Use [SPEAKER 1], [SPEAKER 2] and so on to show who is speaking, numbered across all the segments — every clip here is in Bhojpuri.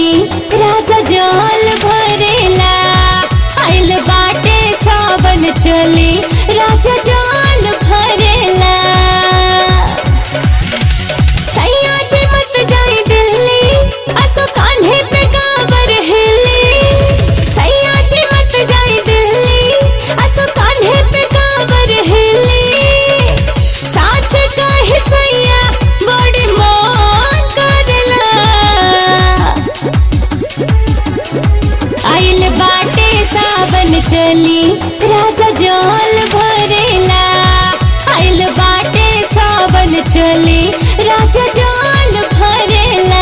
[SPEAKER 1] चली राजा जल भरेला। आइल बाटे सावन चली राजा जल भरेला। सैया जी मत जाई दिल्ली असो कान्हे पे कांवर हिली। सैया जी मत जाई दिल्ली असो कान्हे पे कांवर हिली। साच कहे सैया बड़ी मन करला। आइल बाटे सावन चली राजा जल भरेला। आइल बाटे सावन चली राजा जल भरेला।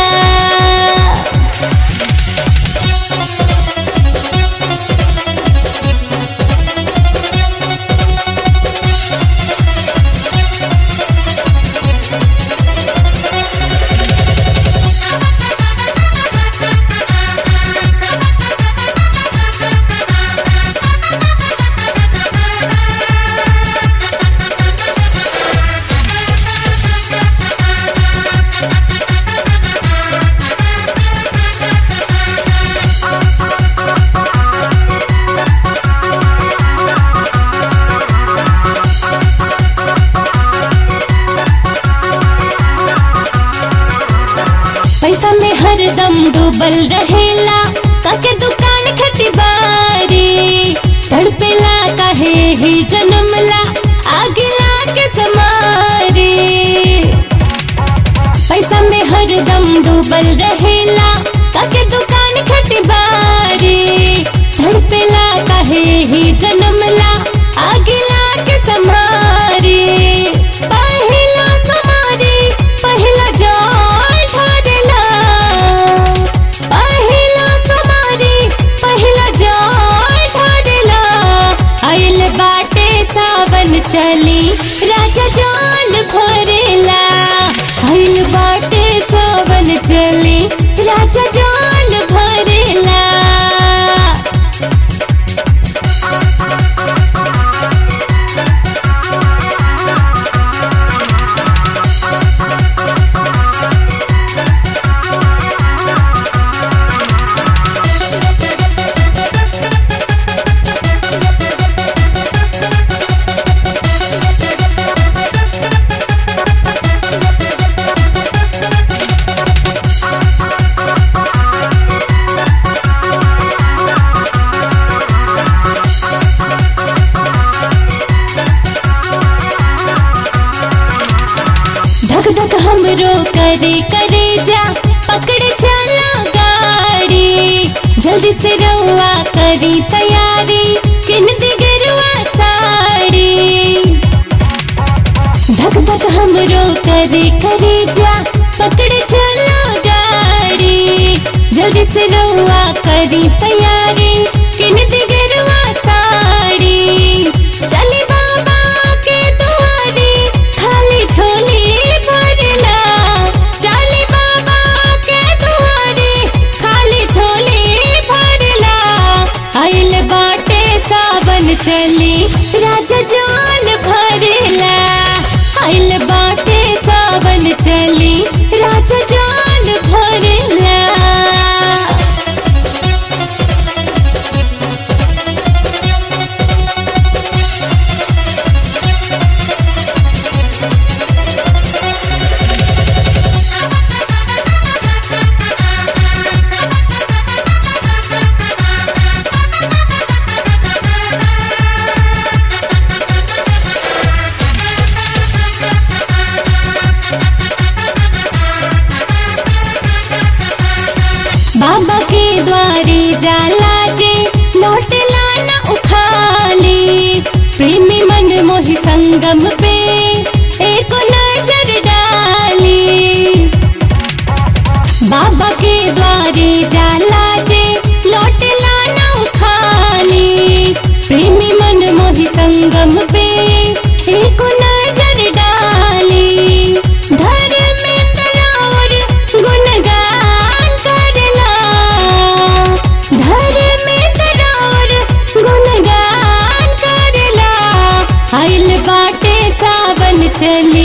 [SPEAKER 1] पैसा में हरदम डूबल रहेला काके दुकान खटी बारी। तड़पेला काहे ही जन्मला आगला के समारी। पैसा में हरदम डूबल रहेला काके दुकान खटी बारी। तड़पेला काहे ही जन्मला आगला के समारी। पहिला समारी पहिला जाय ढारेला। पहिला समारी पहिला जाय ढारेला। आइल बाटे सावन चली राजा जल भरेला। आइल बाटे सावन चली राजा जल भरेला। धक धक हमरो करे करे जा पकड़ चला गाड़ी। जल्दी से रउआ करी तैयारी किन दी गेरुआ साड़ी। धक धक हमरो करे करे जा पकड़ चला गाड़ी। जल्दी से रउआ करी तैयारी किन दी गेरुआ साड़ी। चली बाबा के दुआरी खाली झोली भरला। चली बाबा के दुआरी खाली झोली भरला। आइल बाटे सावन चली राजा जल भरेला। आइल बाटे सावन चली राजा जल भरेला। बाबा के द्वारे जाला जे लौट लाना उखाली। प्रेमी मन मोहि संगम पे एक नजर डाली। बाबा के द्वारे जाला जे लौट लाना उखाली। प्रेमी मन मोहि संगम पे एक नजर डाली। धर्मेंद्र और गुणगान करला। धर्मेंद्र और गुणगान करला। आइल बाटे सावन चली